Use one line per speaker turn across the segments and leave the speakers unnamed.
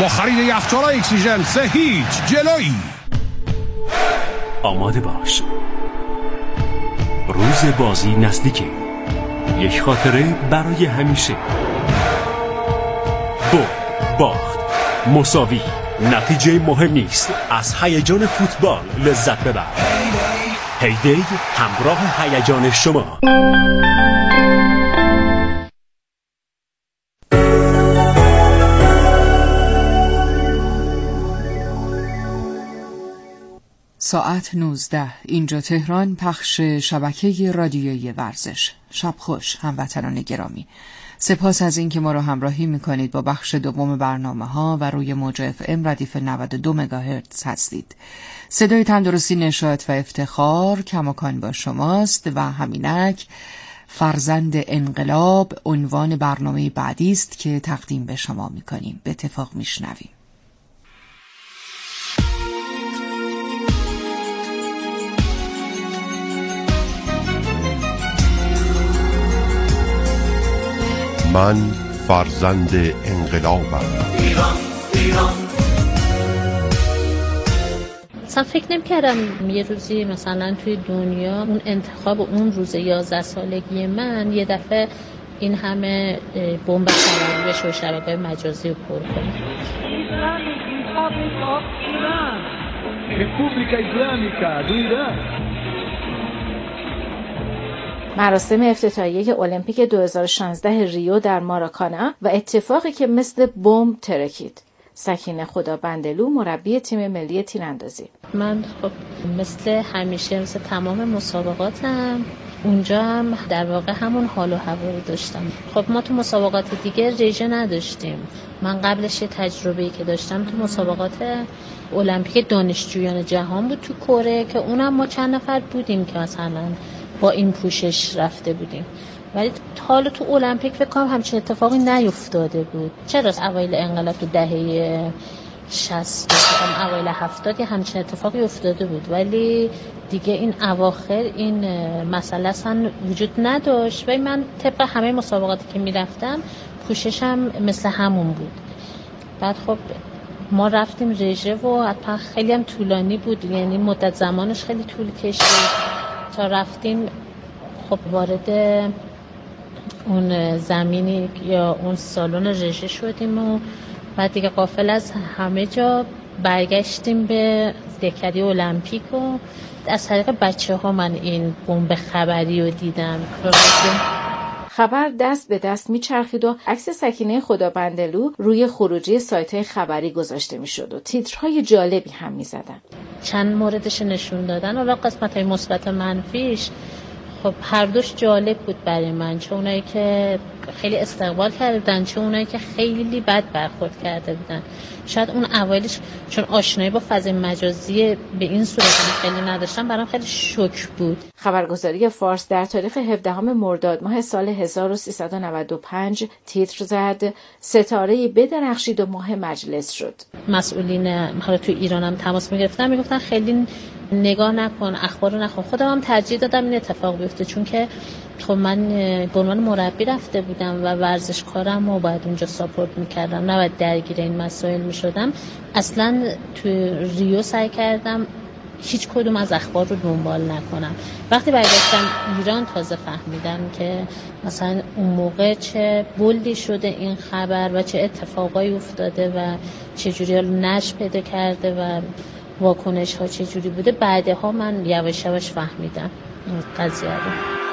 با خرید یخچال اکسیژن 3-0 جلویی.
آماده باش، روز بازی نزدیکه. یک خاطره برای همیشه. باخت، مساوی، نتیجه مهم نیست. از هیجان فوتبال لذت ببر. هیدی همراه هیجان شما.
ساعت 19 اینجا تهران، پخش شبکه رادیویی ورزش. شب خوش هموطنان گرامی. سپاس از این که ما را همراهی میکنید. با بخش دوم برنامه ها و روی موج FM ردیف 92 مگاهرتز هستید. صدای تندرستی، نشاط و افتخار کماکان با شماست و همینک فرزند انقلاب عنوان برنامه بعدی است که تقدیم به شما میکنیم. به اتفاق میشنویم.
من فرزند انقلابم.
ایران اصلا فکر نمی‌کردم یه روزی مثلا توی دنیا اون انتخاب اون روز 11 سالگی من یه دفعه این همه بمب خبری بشه و شبکه‌های مجازی رو پر کنه.
مراسم افتتاحیه المپیک 2016 ریو در ماراکانا و اتفاقی که مثل بمب ترکید. سکینه خدابندلو، مربی تیم ملی تیراندازی.
من خب مثل همیشه، مثل تمام مسابقاتم اونجا هم در واقع همون حال و هوا رو داشتم. خب ما تو مسابقات دیگه رژه نداشتیم. من قبلش یه تجربه‌ای که داشتم تو مسابقات المپیک دانشجویان جهان بود تو کره، که اونم ما چند نفر بودیم که مثلا با این پوشش رفته بودیم، ولی حالا تو المپیک فکر کنم همچین اتفاقی نیفتاده بود. چرا اوایل انقلاب تو دهه 60 اوایل 70 همچین اتفاقی افتاده بود، ولی دیگه این اواخر این مسئله اصلا وجود نداشت. و من طبق همه مسابقاتی که میرفتم پوششم مثل همون بود. بعد خب ما رفتیم رژه و حتما خیلی هم طولانی بود، یعنی مدت زمانش خیلی طول کشید تا رفتیم خب وارد اون زمینی یا اون سالن رژه شدیم و بعد دیگه غافل از همه جا برگشتیم به دهکده المپیک و از طریق بچه‌ها من این بمب خبری رو دیدم.
خبر دست به دست میچرخید و عکس سکینه خدابندلو روی خروجی سایت‌های خبری گذاشته میشد و تیترهای جالبی هم میزدن.
چند موردش نشون دادن، حالا قسمت‌های مثبت و منفیش خب هر دوش جالب بود برای من، چه اونایی که خیلی استقبال کرده بودن، چه اونایی که خیلی بد برخورد کرده بودن. شاید اون اوایلش چون آشنایی با فضای مجازی به این صورت خیلی نداشتم، برام خیلی شوک بود.
خبرگزاری فارس در تاریخ 17 مرداد ماه سال 1395 تیتر زد: ستاره‌ای بدرخشید و ماه مجلس شد.
مسئولین حالا تو ایرانم تماس میگفتن خیلی نگاه نکن، اخبار رو نخون. خودم هم ترجیح دادم این اتفاق بیفته، چون که خب من به عنوان مربی رفته بودم و ورزشکارم و باید اونجا ساپورت میکردم، نباید درگیر این مسائل میشدم. اصلا تو ریو سعی کردم هیچ کدوم از اخبار رو دنبال نکنم. وقتی برگشتم ایران تازه فهمیدم که مثلا اون موقع چه بولدی شده این خبر و چه اتفاقایی افتاده و چه جوری نشر پیدا کرده و واکنش ها چه جوری بوده. بعدها من یواش یواش فهمیدم این قضیه رو.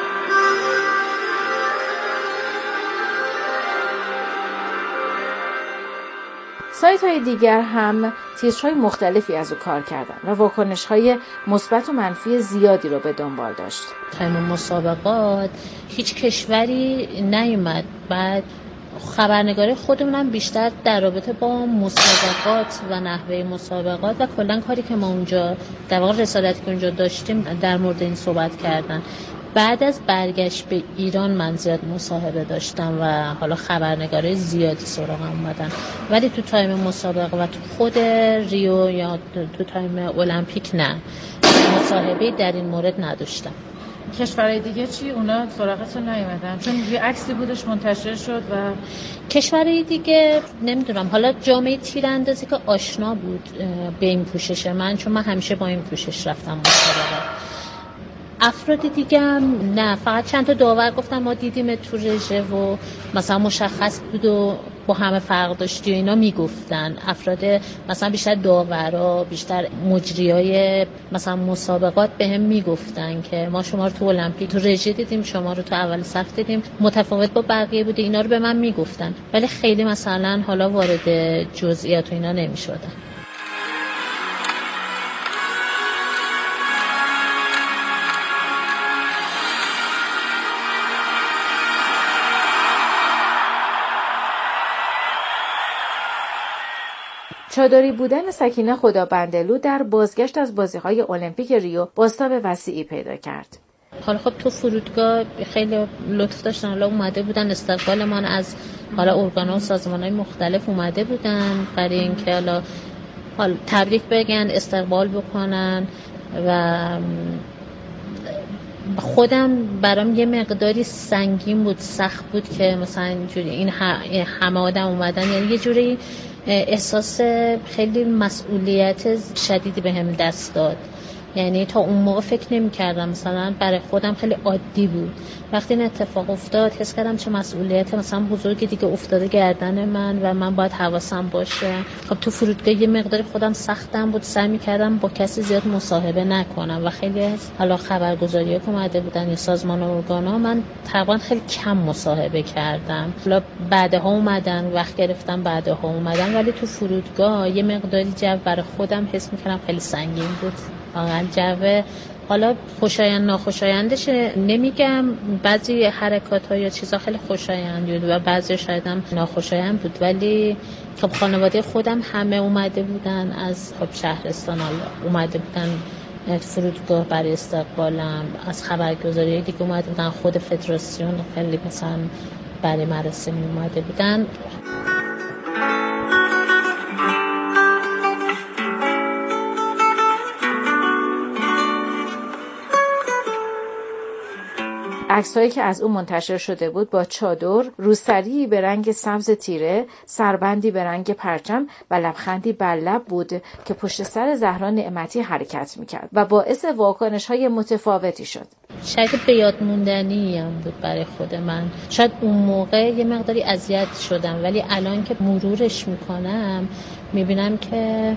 سایت‌های دیگر هم تیترهای مختلفی از او کار کردن و واکنش‌های مثبت و منفی زیادی رو به دنبال داشت.
تایم مسابقات هیچ کشوری نیومد. بعد خبرنگاری خودمونم بیشتر در رابطه با مسابقات و نحوه مسابقات و کلاً کاری که ما اونجا در واقع رسالتی که اونجا داشتیم در مورد این صحبت کردن. بعد از برگشت به ایران من زیاد مصاحبه داشتم و حالا خبرنگاری زیادی سراغم اومدن، ولی تو تایم مسابقه و تو خود ریو یا تو تایم المپیک نه، مصاحبه در این مورد نداشتم.
کشورهای دیگه چی؟ اونا سراغتون نیومدن؟ چون یه عکسی بودش منتشر شد و
کشورهای دیگه نمیدونم، حالا جامعه تیراندازی که آشنا بود به این پوشش من، چون من همیشه با این پوشش رفتم مسابقه. افراد دیگه هم نه، فقط چند تا داور گفتن ما دیدیم تو رژه و مثلا مشخص بود و با همه فرق داشتی و اینا میگفتن. افراد مثلا بیشتر داورا، بیشتر مجریای مثلا مسابقات به هم میگفتن که ما شما رو تو المپیک تو رژه دیدیم، شما رو تو اول صف دیدیم، متفاوت با بقیه بوده. اینا رو به من میگفتن ولی خیلی مثلا حالا وارد جزئیات و اینا نمیشدن.
چادری بودن سکینه خدابندلو در بازگشت از بازی‌های المپیک ریو بازتاب وسیعی پیدا کرد.
حالا خب تو فرودگاه خیلی لطف داشتن، حالا اومده بودن استقبالمان از حالا ارگان‌ها و سازمان‌های مختلف اومده بودن برای اینکه حالا تبریک بگن، استقبال بکنن و خودم برام یه مقداری سنگین بود، سخت بود که مثلا اینجوری این همه آدم اومدن، یعنی یه جوری احساس خیلی مسئولیت شدیدی بهم دست داد. یعنی تا اون موقع فکر نمی‌کردم، مثلا برای خودم خیلی عادی بود. وقتی این اتفاق افتاد حس کردم چه مسئولیت مثلا بزرگی دیگه افتاده گردن من و من باید حواسم باشه. خب تو فرودگاه یه مقداری خودم سختم بود، سعی می‌کردم با کسی زیاد مصاحبه نکنم و خیلی از حالا خبرگزاری‌ها که اومده بودن یا سازمان و ارگان‌ها من تقریبا خیلی کم مصاحبه کردم. حالا بعدها اومدن، وقت گرفتم بعدها اومدن، ولی تو فرودگاه یه مقداری جو برای خودم حس می‌کردم خیلی سنگین بود. واقعا جو حالا خوشایند ناخوشایندش نمیگم، بعضی حرکات ها یا چیزا خیلی خوشایند بود و بعضی شاید هم ناخوشایند بود، ولی خب خانواده خودم همه اومده بودن از خب شهرستان اومده بودن فرودگاه برای استقبالم، از خبرگزاری دیگه اومده بودن، خود فدراسیون خیلی مثلا برای مراسم اومده بودن.
عکس‌هایی که از اون منتشر شده بود با چادر، روسری به رنگ سبز تیره، سربندی به رنگ پرچم و لبخندی بر لب بود که پشت سر زهرا نعمتی حرکت میکرد و باعث واکنش‌های متفاوتی شد.
شاید به یاد موندنی هم بود برای خود من. شاید اون موقع یه مقداری اذیت شدم ولی الان که مرورش میکنم میبینم که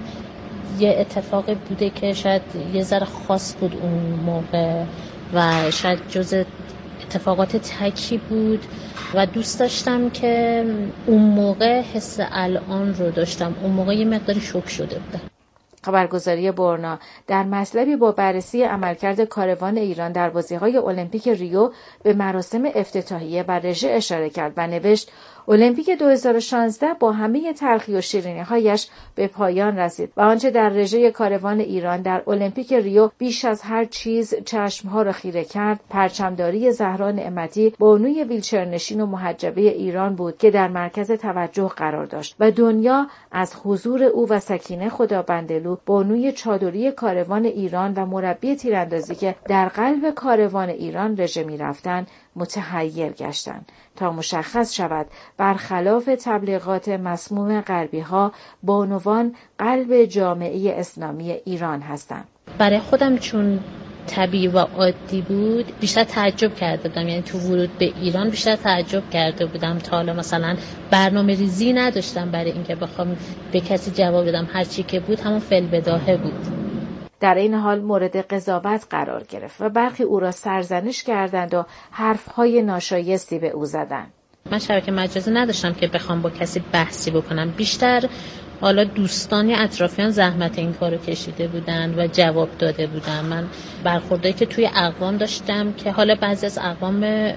یه اتفاقی بوده که شاید یه ذره خاص بود اون موقع و شاید جز اتفاقات تکی بود و دوست داشتم که اون موقع حس الان رو داشتم. اون موقع یه مقداری شوک شده بودم.
خبرگزاری برنا در مطلبی با بررسی عملکرد کاروان ایران در بازی‌های المپیک ریو به مراسم افتتاحیه و رژه اشاره کرد و نوشت المپیک 2016 با همه تلخی و شیرینی‌هایش به پایان رسید و آنچه در رژه کاروان ایران در المپیک ریو بیش از هر چیز چشم‌ها را خیره کرد، پرچمداری زهرا نعمتی، بانوی ویلچرنشین و محجبه ایران بود که در مرکز توجه قرار داشت و دنیا از حضور او و سکینه خدابندلو، بانوی چادری کاروان ایران و مربی تیراندازی که در قلب کاروان ایران رژه می‌رفتند، متحیر گشتند تا مشخص شود برخلاف تبلیغات مسموم غربی‌ها بانوان قلب جامعه اسلامی ایران هستند.
برای خودم چون طبیعی و عادی بود بیشتر تعجب کرده بودم، یعنی تو ورود به ایران بیشتر تعجب کرده بودم تا حالا مثلا برنامه ریزی نداشتم برای اینکه بخوام به کسی جواب بدم، هر چی که بود همون فی‌البداهه بود.
در این حال مورد قضاوت قرار گرفت و برخی او را سرزنش کردند و حرفهای ناشایستی به او زدند.
من شبکه مجازی نداشتم که بخوام با کسی بحثی بکنم، بیشتر حالا دوستان یا اطرافیان زحمت این کارو کشیده بودن و جواب داده بودن. من برخوردایی که توی اقوام داشتم که حالا بعضی از اقوام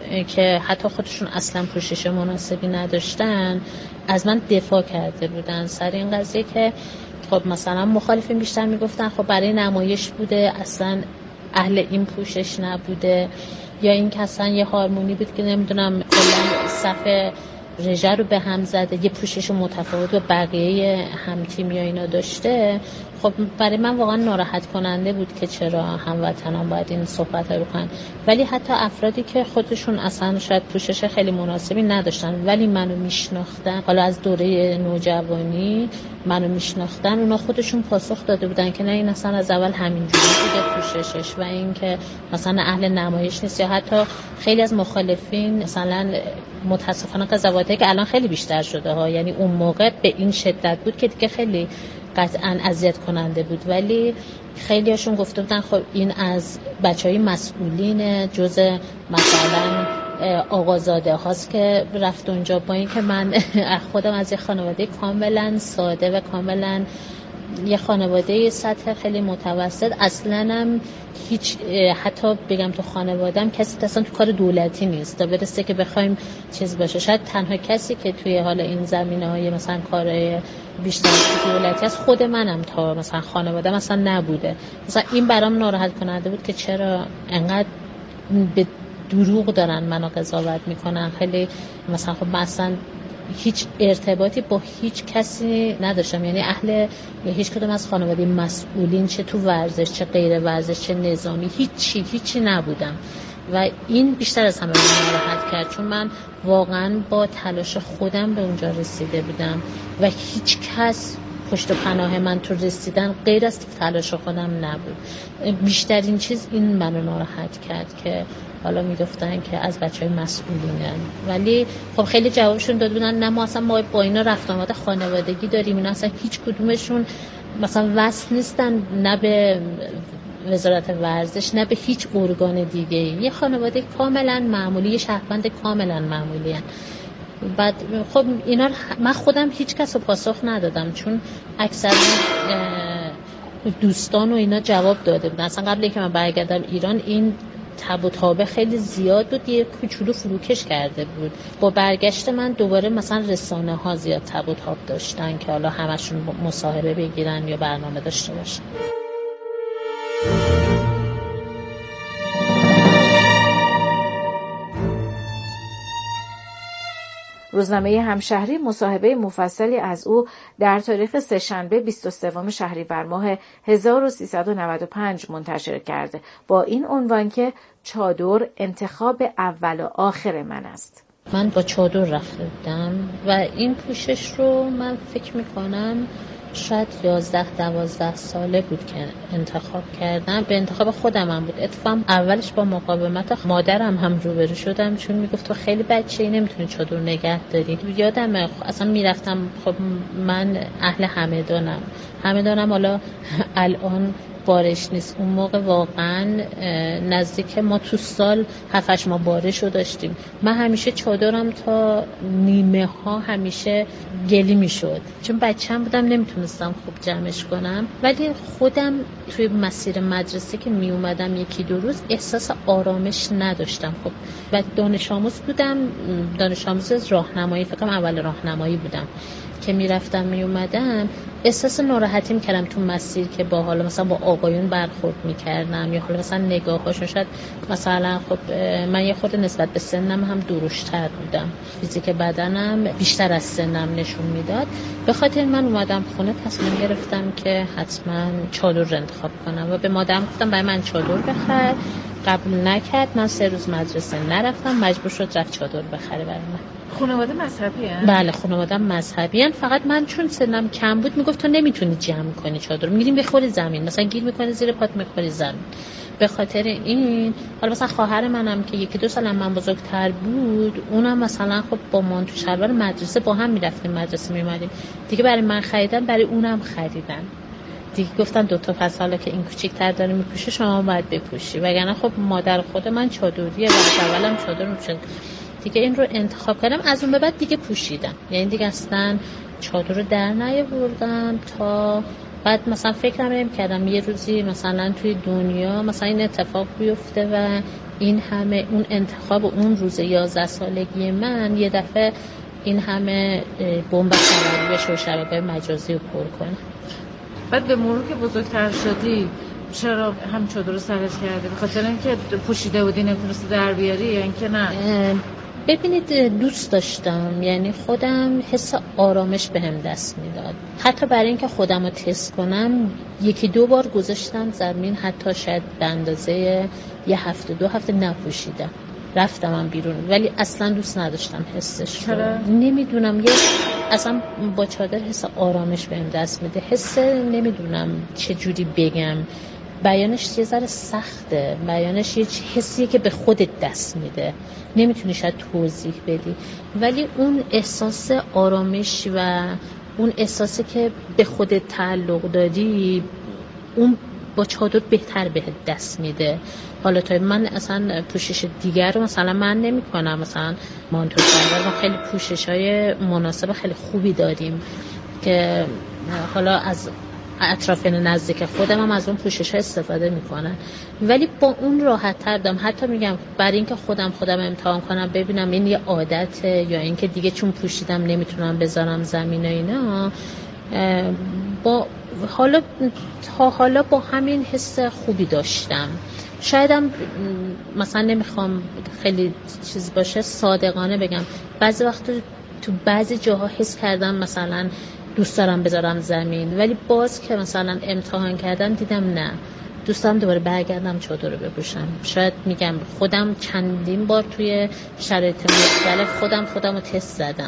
که حتی خودشون اصلا پوشش مناسبی نداشتن از من دفاع کرده بودن سر این قضیه که خب مثلا مخالفین بیشتر میگفتن خب برای نمایش بوده، اصلا اهل این پوشش نبوده، یا این که اصلا یه هارمونی بود که نمیدونم کلا صف رژه رو به هم زده، یه پوشش متفاوت با بقیه هم تیمی ها اینا داشته، خب برای من واقعا ناراحت کننده بود که چرا هموطنان باید این صحبت رو بکنن. ولی حتی افرادی که خودشون اصلا شاید پوشش خیلی مناسبی نداشتن ولی منو میشناختن، حالا از دوره نوجوانی منو میشناختن، اونا خودشون پاسخ داده بودن که نه این اصلا از اول همینجوری بوده پوششش و این که مثلا اهل نمایش نیست. یا حتی خیلی از مخالفین مثلا متاسفانه قضاوتی که الان خیلی بیشتر شده ها، یعنی اون موقع به این شدت بود که دیگه خیلی قطعاً اذیت کننده بود، ولی خیلی هاشون گفته بودن خب این از بچهای مسئولین جزء مثلا آقازاده هاست که رفت اونجا، با این که من خودم از یه خانواده کاملا ساده و کاملا یه خانواده سطح خیلی متوسط، اصلا هم هیچ حتی بگم تو خانوادم کسی اصلا تو کار دولتی نیست تا برسه که بخوایم چیز باشه. شاید تنها کسی که توی حالا این زمینه‌های مثلا کار بیشتر دولتی است خود منم، تا مثلا خانوادم اصلا نبوده. مثلا این برام ناراحت کننده بود که چرا انقدر به دروغ دارن منو قضاوت میکنن. خیلی مثلا خب من اصلا هیچ ارتباطی با هیچ کسی نداشتم، یعنی اهل هیچ کدوم از خانواده مسئولین، چه تو ورزش چه غیر ورزش چه نظامی، هیچی نبودم و این بیشتر از همه من ناراحت کرد، چون من واقعا با تلاش خودم به اونجا رسیده بودم و هیچ کس پشت و پناه من تو رسیدن غیر از تلاش خودم نبود. بیشترین چیز این منو ناراحت کرد که حالا میگفتن که از بچهای مسئولینن، ولی خب خیلی جوابشون داده بودن نه ما اصلا ما با اینا رفت آمد خانوادگی داریم، اینا اصلا هیچ کدومشون مثلا وصل نیستن نه به وزارت ورزش نه به هیچ ارگان دیگه، یه خانواده کاملا معمولی، یه شهروند کاملا معمولی هن. بعد خب اینا من خودم هیچ کس رو پاسخ ندادم، چون اکثر دوستان و اینا جواب داده بودن. اصلا قبل اینکه من برگردم ایران این تب و تابه خیلی زیاد بود، یه کوچولو فروکش کرده بود. با برگشت من دوباره مثلا رسانه ها زیاد تب و تاب داشتن که حالا همشون مصاحبه بگیرن یا برنامه داشته باشن.
روزنامه همشهری مصاحبه مفصلی از او در تاریخ سه‌شنبه 23 شهریور ماه 1395 منتشر کرده با این عنوان که چادر انتخاب اول و آخر من است.
من با چادر رفته بودم و این پوشش رو من فکر میکنم شاید 11-12 ساله بود که انتخاب کردم. به انتخاب خودم هم بود. اتفاقا اولش با مقاومت مادرم هم روبرو شدم، چون میگفت تو خیلی بچه‌ای نمیتونی چادر نگه داری. یادمه اصلا میرفتم، خب من اهل همدانم حالا الان بارش نیست، اون موقع واقعا نزدیک ما تو سال 7-8 ماه بارش رو داشتیم. من همیشه چادرم تا نیمه ها همیشه گلی می شد، چون بچه‌م بودم نمیتونستم خوب جمعش کنم. ولی خودم توی مسیر مدرسه که می اومدم 1-2 روز احساس آرامش نداشتم. خب بعد دانش آموز بودم، دانش آموز راهنمایی، فکرم اول راهنمایی بودم که میرفتم میومدم احساس ناراحتی میکردم تو مسیر که با حالا مثلا با آقایون برخورد میکردم یا حالا مثلا نگاهاشون، شاید مثلا خب من یه خورده نسبت به سنم هم درشتر بودم، فیزیک بدنم بیشتر از سنم نشون میداد. به خاطر من اومدم خونه تصمیم گرفتم که حتما چادر انتخاب کنم و به مادرم گفتم برای من چادر بخر. قبول نکرد، من 3 روز مدرسه نرفتم، مجبور شد رفت چادر بخره برای من.
خانواده مذهبی هست؟
بله خانواده مذهبی هست، فقط من چون سنم کم بود میگفت تو نمیتونی جمع کنی چادر، میریم بخوری زمین، مثلا گیر میکنی زیر پات میخوری زمین. به خاطر این حالا مثلا خواهر منم که 1-2 سال من بزرگتر بود، اونم مثلا خب با من تو شلوار مدرسه با هم میرفتیم مدرسه میومدیم دیگه. برای من خریدن، برای اونم خریدن دیگه. گفتن 2 تا پس حالا که این کوچیک‌تر داره میپوشه شما باید بپوشی، وگرنه خب مادر خود من چادریه و اولم چادر میپوشن دیگه. این رو انتخاب کردم، از اون به بعد دیگه پوشیدم، یعنی دیگه اصلا چادر رو در نیاوردم تا بعد مثلا فکر نمی‌کردم یه روزی مثلا توی دنیا مثلا این اتفاق بیفته و این همه اون انتخاب اون روز 11 سالگی من یه دفعه این همه بمب خبری بشه و شبکه‌های مجازی رو پر کنه.
بعد به مرور که بزرگتر شدی چرا هم چادر رو سرت کردی؟ به خاطر اینکه پوشیده بودی نمیتونستی در بیاری یا اینکه نه؟
ببینید دوست داشتم، یعنی خودم حس آرامش بهم دست میداد. حتی برای اینکه خودم رو تست کنم 1-2 بار گذاشتم زمین، حتی شاید به اندازه 1 هفته 2 هفته نپوشیدم، رفتمم بیرون، ولی اصلا دوست نداشتم حسش رو. نمیدونم، اصلا با چادر حس آرامش بهم دست میده. حس نمیدونم چه جوری بگم، بیانش یه ذره سخته، بیانش یه حسیه که به خودت دست میده، نمیتونی شاید توضیح بدی، ولی اون احساس آرامش و اون احساسی که به خودت تعلق داری، اون با چادر بهتر بهت دست میده. حالا تا من اصلا پوشش دیگر رو مثلا من نمی کنم، مثلا مانتو چادر ما خیلی پوشش‌های مناسب خیلی خوبی داریم که حالا از اطراف نزدیک خودم هم از اون پوشش‌ها استفاده میکنن، ولی با اون راحت تر دارم. حتی میگم برای اینکه خودم امتحان کنم ببینم این یه عادته یا اینکه دیگه چون پوشیدم نمیتونم بذارم زمین و اینا، حالا با همین حس خوبی داشتم. شایدم مثلا نمیخوام خیلی چیز باشه، صادقانه بگم بعضی وقت تو بعضی جاها حس کردم مثلا دوست دارم بذارم زمین، ولی باز که مثلا امتحان کردم دیدم نه، دوست دارم دوباره برگردم چادر رو بپوشم. شاید میگم خودم چندین بار توی شرایط مختلف خودم رو تست زدم.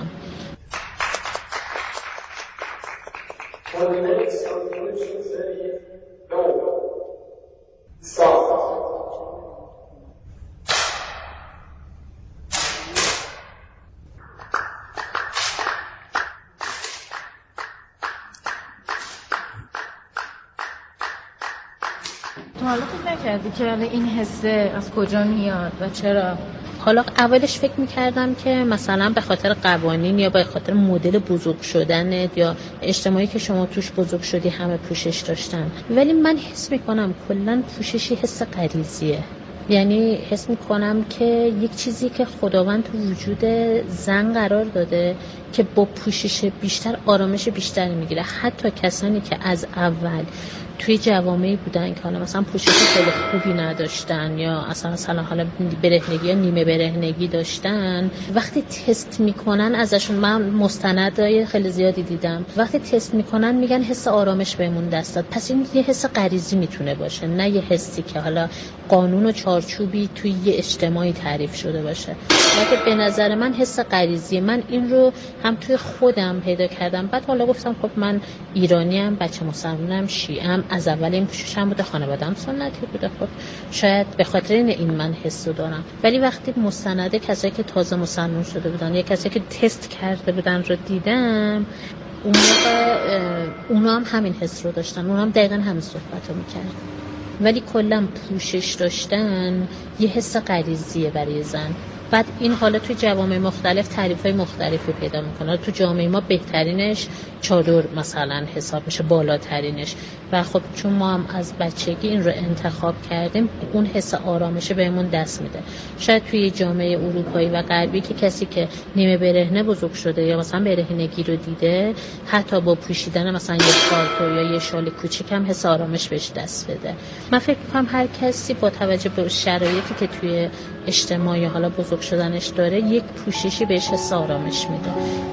تو حالا فکر نکردی که این حسه از کجا میاد و چرا؟
حالا اولش فکر میکردم که مثلا به خاطر قوانین یا به خاطر مدل بزرگ شدنت یا اجتماعی که شما توش بزرگ شدی همه پوشش داشتن، ولی من حس میکنم کلا پوششی حس غریزیه. یعنی حس میکنم که یک چیزی که خداوند تو وجود زن قرار داده که با پوشش بیشتر آرامش بیشتری میگیره. حتی کسانی که از اول توی جوامعی بودن که حالا مثلا پوشش خیلی خوبی نداشتن یا اصلا حالا برهنگی یا نیمه برهنگی داشتن، وقتی تست میکنن ازشون، من مستندای خیلی زیادی دیدم، وقتی تست میکنن میگن حس آرامش بهمون دست داد. پس این یه حس غریزی میتونه باشه، نه یه حسی که حالا قانون و چارچوبی توی یه اجتماعی تعریف شده باشه. ولی به نظر من حس غریزی، من این رو هم توی خودم پیدا کردم. بعد حالا گفتم خب من ایرانیم، بچه مسلمانم، شیعه‌ام، از اول این پوششم بوده، خانواده‌ام سنتی بوده، خب شاید به خاطر این من حسو دارم. ولی وقتی مستنده کسایی که تازه مسلمان شده بودن یا کسایی که تست کرده بودن رو دیدم، اون موقع اونا هم همین حس رو داشتن، اونا هم دقیقاً همین صحبت رو می‌کردن. ولی کلا پوشش داشتن یه حس غریزیه برای زن. بعد این حالا توی جوامع مختلف تعریف‌های مختلفی پیدا می‌کنه. تو جامعه ما بهترینش چادر مثلا حساب میشه، بالاترینش، و خب چون ما هم از بچگی این رو انتخاب کردیم، اون حس آرامش بهمون دست میده. شاید توی جامعه اروپایی و غربی که کسی که نیمه برهنه بزرگ شده یا مثلا برهنگی رو دیده، حتی با پوشیدن مثلا یه پالتو یا یه شال کوچیک هم حس آرامش بهش دست بده. من فکر می‌کنم هر کسی با توجه به شرایطی که توی اجتماعی حالا بزرگ شدنش داره، یک پوششی بهش حس آرامش میده.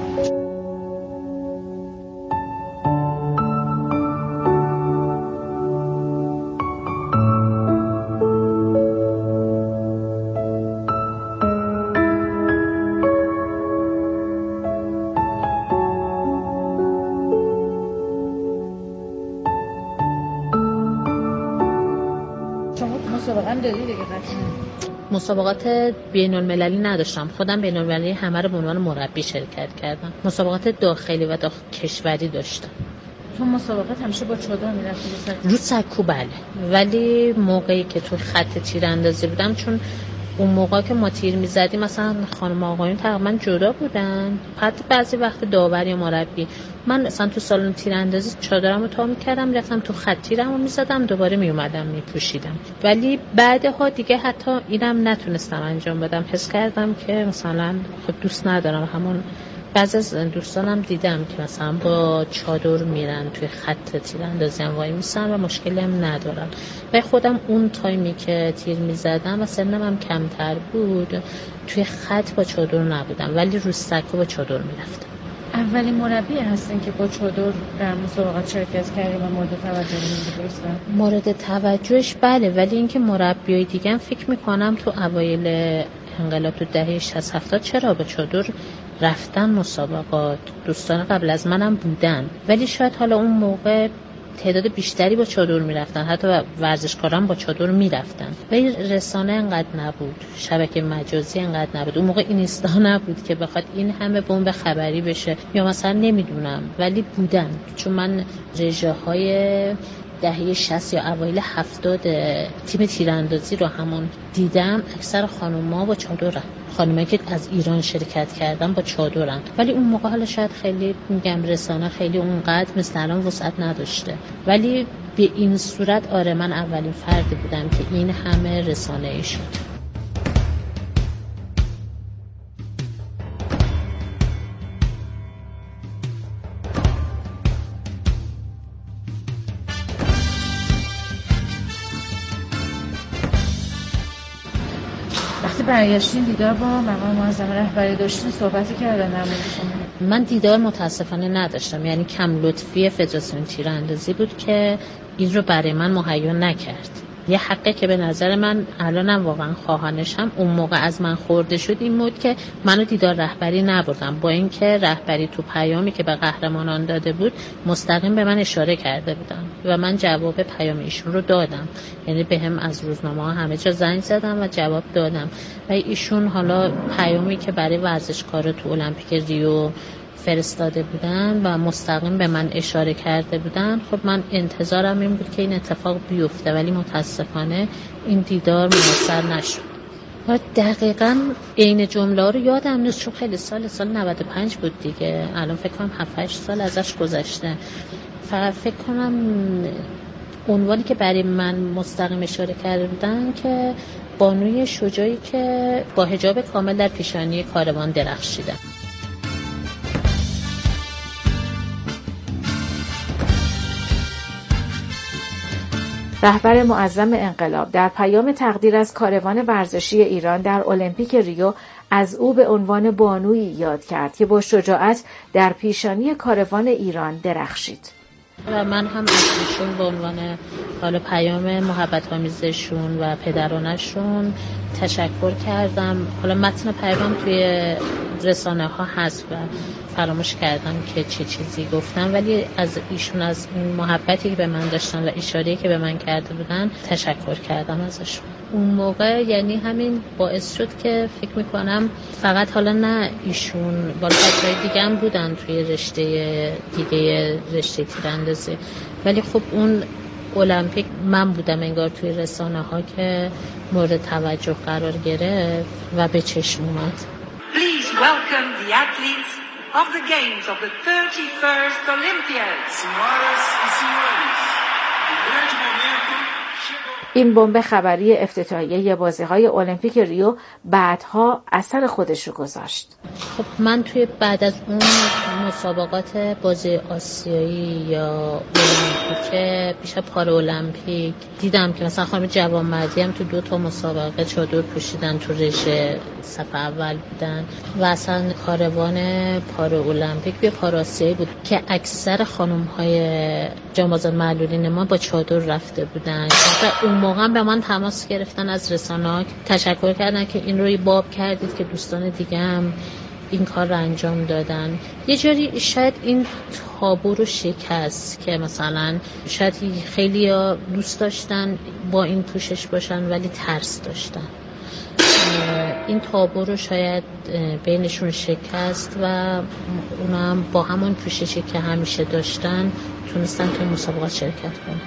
مسابقات بین‌المللی نداشتم، خودم بین‌المللی همه رو به عنوان مربی شرکت کردم. مسابقات داخلی و کشوری داشتم.
تو مسابقات همیشه با چادر می‌رفتی
رو سکو؟ بله، ولی موقعی که تو خط تیراندازی بودم، چون اون موقع که ما تیر می‌زدیم مثلا خانم آقایون تقریبا جدا بودن، حتی بعضی وقت داور یا مربی، من مثلا تو سالن تیراندازی چادرمو تا می‌کردم، رفتم تو خط تیرمو می‌زدم، دوباره میومدم میپوشیدم. ولی بعدها دیگه حتی اینم نتونستم انجام بدم. حس کردم که مثلا خب دوست ندارم همون بعضی از دوستانم دیدم که مثلا با چادر میرن توی خط تیراندازی هم وای میسن و مشکلی هم ندارن. و خودم اون تایمی که تیر میزدم و سنم هم کمتر بود توی خط با چادر نبودم، ولی رو سکو با چادر میرفتم.
اولین مربی هستین که با چادر در مسابقات شرکت کردین و مورد توجه می‌بودین؟
مورد توجهش بله، ولی اینکه مربیای دیگه فکر میکنم تو اوایل انقلاب تو دهه 60-70 چرا با چادر رفتن مسابقات. دوستان قبل از منم بودن، ولی شاید حالا اون موقع تعداد بیشتری با چادر میرفتن، حتی ورزشکاران با چادر میرفتن، ولی رسانه انقدر نبود، شبکه مجازی انقدر نبود. اون موقع اینستا نبود که بخواد این همه بمب خبری بشه، یا مثلا نمیدونم، ولی بودن. چون من رژه‌های دهه 60 یا اوایل 70 تیم تیراندازی رو همون دیدم، اکثر خانوما با چادرن، خانومایی که از ایران شرکت کردن با چادرن. ولی اون موقع حالا شاید خیلی میگم رسانه خیلی اونقدر مثل الان وسعت نداشته، ولی به این صورت آره من اولین فردی بودم که این همه رسانه‌ای شد.
وقتی برگشتین دیدار با مقام معظم رهبری داشتین، صحبتی کردن در مورد شما؟
من دیدار متاسفانه نداشتم، یعنی کم لطفی فدراسیون تیراندازی بود که این رو برای من مهیا نکرد. یه حقه که به نظر من الانم واقعا خواهانشم اون موقع از من خورده شد این بود که منو دیدار رهبری نبردم، با اینکه رهبری تو پیامی که به قهرمانان داده بود مستقیم به من اشاره کرده بودن و من جواب پیام ایشون رو دادم، یعنی بهم از روزنامه‌ها همه جا زنگ زدم و جواب دادم. و ایشون حالا پیامی که برای ورزشکارا تو المپیک ریو فرستاده بودن و مستقیم به من اشاره کرده بودن، خب من انتظارم این بود که این اتفاق بیفته، ولی متاسفانه این دیدار میسر نشد. و دقیقاً عین جمله رو یادم نیست، چون خیلی سال 95 بود دیگه، الان فکر کنم 7-8 سال ازش گذشته. فقط فکر کنم عنوانی که برای من مستقیم اشاره کرده بودن که بانوی شجاعی که با حجاب کامل در پیشانی کاروان درخشیدن.
رهبر معظم انقلاب در پیام تقدیر از کاروان ورزشی ایران در المپیک ریو از او به عنوان بانویی یاد کرد که با شجاعت در پیشانی کاروان ایران درخشید.
و من هم از ایشون به عنوان حالا پیام محبت آمیزشون و پدرانشون تشکر کردم. حالا متن پیام توی رسانه ها هست و فراموش کردم که چه چیزی گفتم، ولی از ایشون از این محبتی که به من داشتن و اشاره‌ای که به من کرده بودن تشکر کردم ازشون. اون موقع یعنی همین باعث شد که فکر میکنم فقط حالا نه ایشون، بالا بچه‌های دیگه هم بودن توی رشته تیراندازی، ولی خب اون المپیک من بودم انگار توی رسانه ها که مورد توجه قرار گرفت و به چشم اومد.
Please welcome the athletes of the games of the 31st Olympiads. Senhoras e senhores, o grande momento chegou.
این بمب خبری افتتاحیه بازی‌های المپیک ریو بعدها اثر خودش رو گذاشت.
خب من توی بعد از اون مسابقات بازی آسیایی یا المپیک پیش پارا المپیک دیدم که مثلا خانم جوانمردی هم تو 2 مسابقه چادر پوشیدن، تو رژه صف اول بودن و اصلا کاروان پارا المپیک به پارا آسیایی بود که اکثر خانم‌های جانبازان معلولین ما با چادر رفته بودن. اون موقع به من تماس گرفتن از رسانه‌ها، تشکر کردن که این رو باب کردید که دوستان دیگه هم این کار رو انجام دادن. یه جوری شاید این تابو رو شکست که مثلا شاید خیلی ها دوست داشتن با این پوشش باشن ولی ترس داشتن. این تابو رو شاید بینشون شکست و اونا هم با همون پوششی که همیشه داشتن تونستن توی مسابقات شرکت کنن.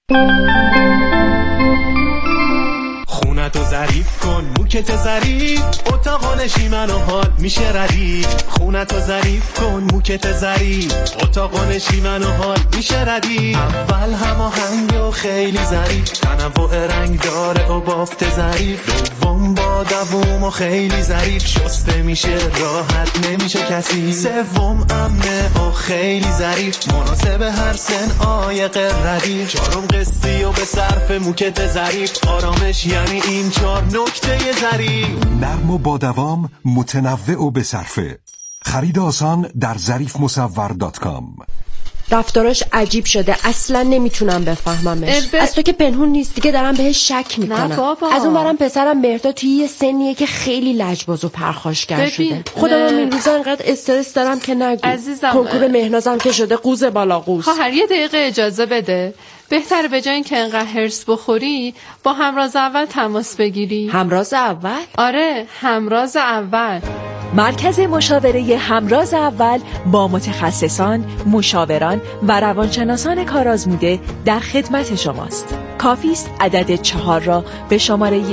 خونتو ظریف کن موکت ظریف اتاق نشیمن و حال میشه ردیف خونتو ظریف کن موکت ظریف اتاق نشیمن و حال میشه ردیف اول هماهنگ و خیلی ظریف تنوع رنگ داره و بافت ظریف دوم با دوم و خیلی ظریف شسته میشه راحت نمیشه کسی سوم امنه و خیلی ظریف مناسب هر سن عایق ردیف چهارم قسطی و به صرف موکت ظریف آرامش یعنی این 4 نکته ظریف
نرم و با دوام متنوع و به صرفه خرید آسان در ظریفمصور.com
رفتاراش عجیب شده اصلا نمیتونم بفهممش از تو که پنهون نیست دیگه دارم بهش شک میکنم از اون برم پسرم مهرداد توی یه سنیه که خیلی لجباز و پرخاشگر شده خودم این روزا انقدر استرس دارم که نگو عزیزم کنکور مهنازم که شده قوز بالا قوز
هر یه دقیقه اجازه بده بهتره به جای اینکه انقدر هرس بخوری با همراز اول تماس بگیری
همراز اول؟
آره همراز اول
مرکز مشاوره همراز اول با متخصصان، مشاوران و روانشناسان کارآزموده در خدمت شماست. کافی است عدد 4 را به شماره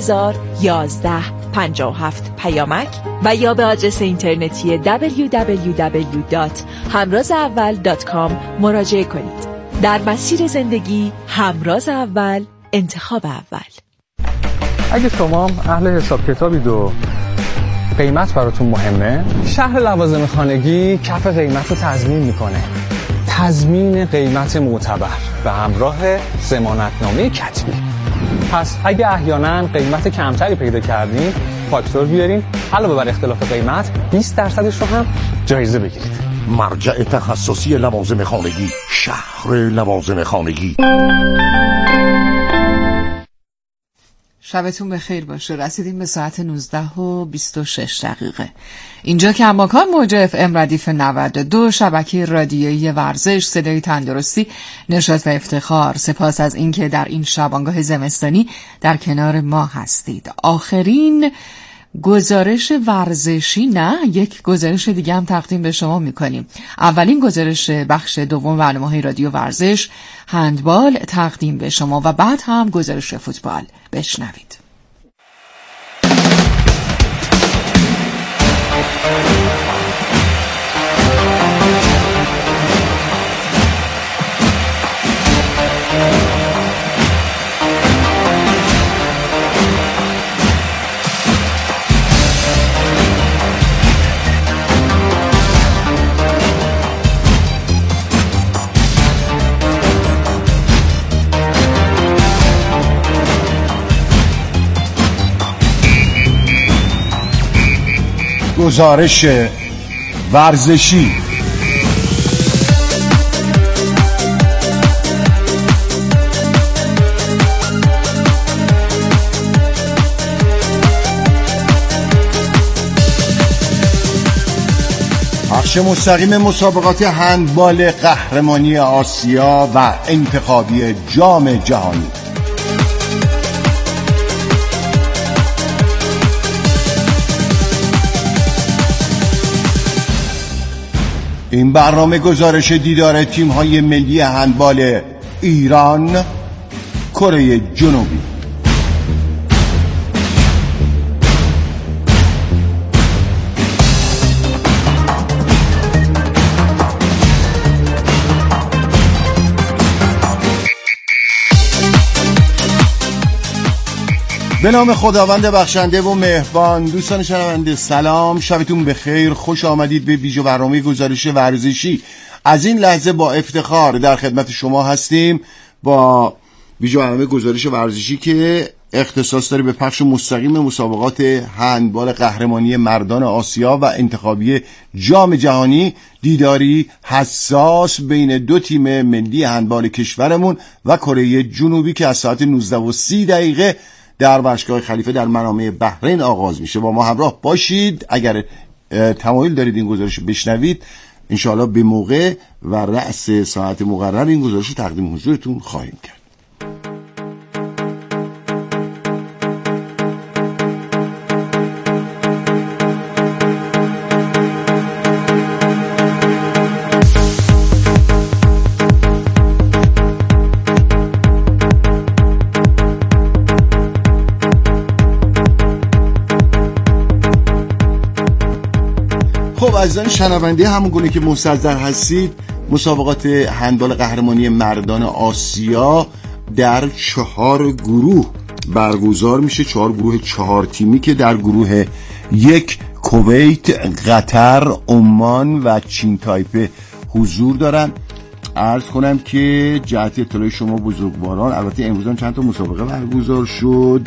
301157 پیامک و یا به آدرس اینترنتی www.hamrazaawal.com مراجعه کنید. در مسیر زندگی همراز اول، انتخاب اول.
اگه شما اهل حساب کتابید و قیمت براتون مهمه، شهر لوازم خانگی کف قیمت رو تضمین میکنه. تضمین قیمت معتبر به همراه ضمانتنامه کتبی. پس اگه احیانا قیمت کمتری پیدا کردین فاکتور بیارین، علاوه بر اختلاف قیمت 20% رو هم جایزه بگیرید.
مرجع تخصصی لوازم خانگی، شهر لوازم خانگی.
شبتون بخیر باشه. رسیدیم به ساعت 19:26. اینجا کماکان موج FM ردیف 92 شبکه رادیویی ورزش، صدای تندرستی، نشاط و افتخار. سپاس از اینکه در این شبانگاه زمستانی در کنار ما هستید. آخرین گزارش ورزشی نه، یک گزارش دیگه هم تقدیم به شما میکنیم. اولین گزارش بخش دوم برنامه‌های رادیو ورزش هندبال تقدیم به شما و بعد هم گزارش فوتبال. بشنوید.
گزارش ورزشی. پخش مستقیم مسابقات هندبال قهرمانی آسیا و انتخابی جام جهانی. این برنامه گزارش دیدار تیم‌های ملی هندبال ایران، کره جنوبی. به نام خداوند بخشنده و مهربان. دوستان شنونده سلام، شبتون بخیر، خوش آمدید به ویژه برنامه گزارش ورزشی. از این لحظه با افتخار در خدمت شما هستیم با ویژه برنامه گزارش ورزشی که اختصاص داره به پخش مستقیم مسابقات هندبال قهرمانی مردان آسیا و انتخابی جام جهانی. دیداری حساس بین دو تیم ملی هندبال کشورمون و کره جنوبی که از ساعت 19:30 در ورزشگاه خلیفه در منامه بحرین آغاز میشه. با ما همراه باشید. اگر تمایل دارید این گزارش بشنوید انشاءالله به موقع و رأس ساعت مقرر این گزارش تقدیم حضورتون خواهیم کرد. خب عزیزان شنونده، همون گونه که مستحضر هستید، مسابقات هندبال قهرمانی مردان آسیا در 4 گروه برگزار میشه. 4 گروه 4 تیمی که در گروه 1 کویت، قطر، عمان و چین تایپه حضور دارن. عرض کنم که جهت اطلاع شما بزرگواران، البته امروز هم چند تا مسابقه برگزار شد.